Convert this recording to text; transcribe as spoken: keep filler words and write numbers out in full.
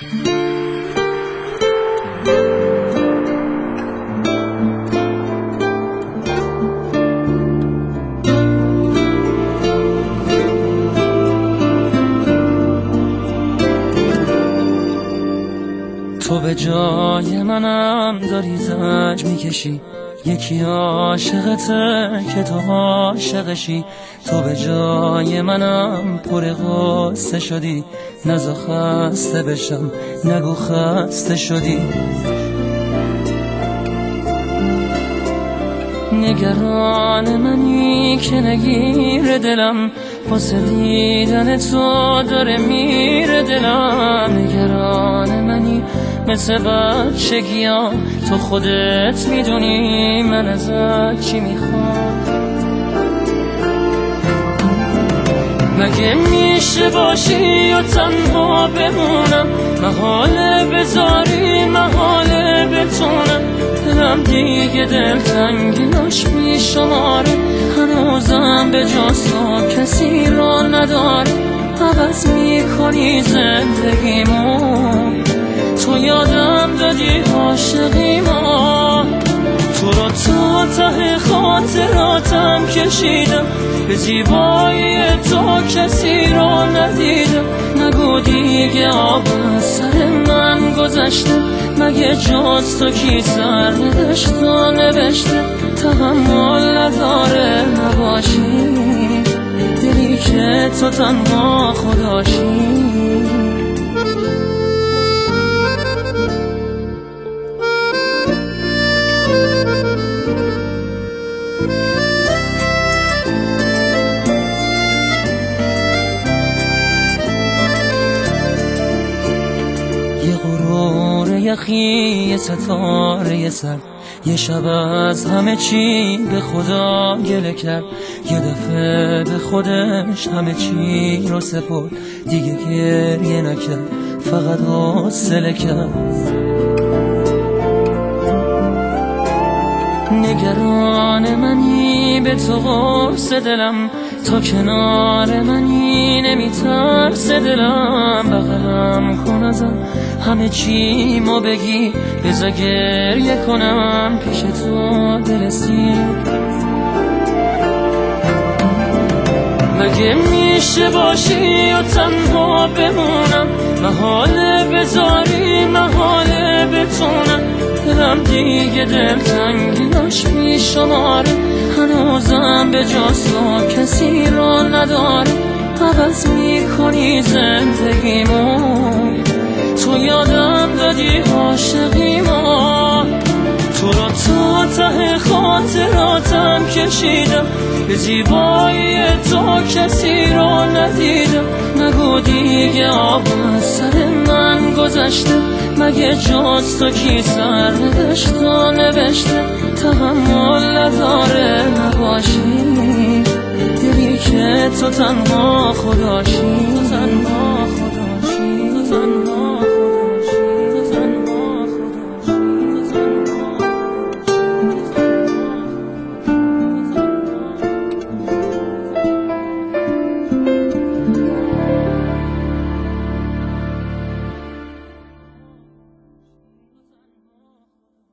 تو به جای منم داری زنج میکشی، یکی عاشقته که تو عاشقشی. تو به جای منم پر غصه شدی، نزا خسته بشم نگو خسته شدی. نگران منی که نگیر دلم، واسه دیدن تو داره میره دلم. نگران منی مثل بچگیام، تو خودت میدونی من ازت چی میخوام. مگه میشه باشی و تنها بمونم، محاله بذاری محاله بتونم. دلم دیگه دلتنگیاش میشماره، هنوزم به جز تو کسی را نداره. عوض میکنی زندگیمو، تو یادم دادی عاشقیمو. تو رو تا ته خاطراتم کشیدم، به زیبایی تو کسی را ندیدم. نگو دیگه آب از سر من گذشته، مگه جز تو کی سر نداشت و نوشته. تحمل نداره نباشی، دلی که تو تنها خداشی. یه غرور یخی، یه ستاره سر، یه شب از همه چی به خدا گله کرد. یه دفعه به خودش همه چی رو سپرد، دیگه گریه نکرد فقط حوصله کرد. نگران منی به تو قرص دلم، تا کنار منی نمیترس دلم. بغلم کن ازم همه چی ما بگی، بذار گریه کنم پیش تو دلسی. مگه میشه باشی و تنها بمونم، محاله بذاری محاله بتونم. دلم دیگه دلتنگیاش میشماره، هنوزم به جز تو کسی را نداره. عوض میکنی زندگیمو، تو یادم دادی عاشقیمو. تو رو تا ته خاطراتم کشیدم، به زیبایی تو کسی را ندیدم. نگو دیگه آب از سر من گذشته، مگه جز تو کی سر نداشت و نوشته. تحمل نداره نباشی، دلی که تو تنها خداشی.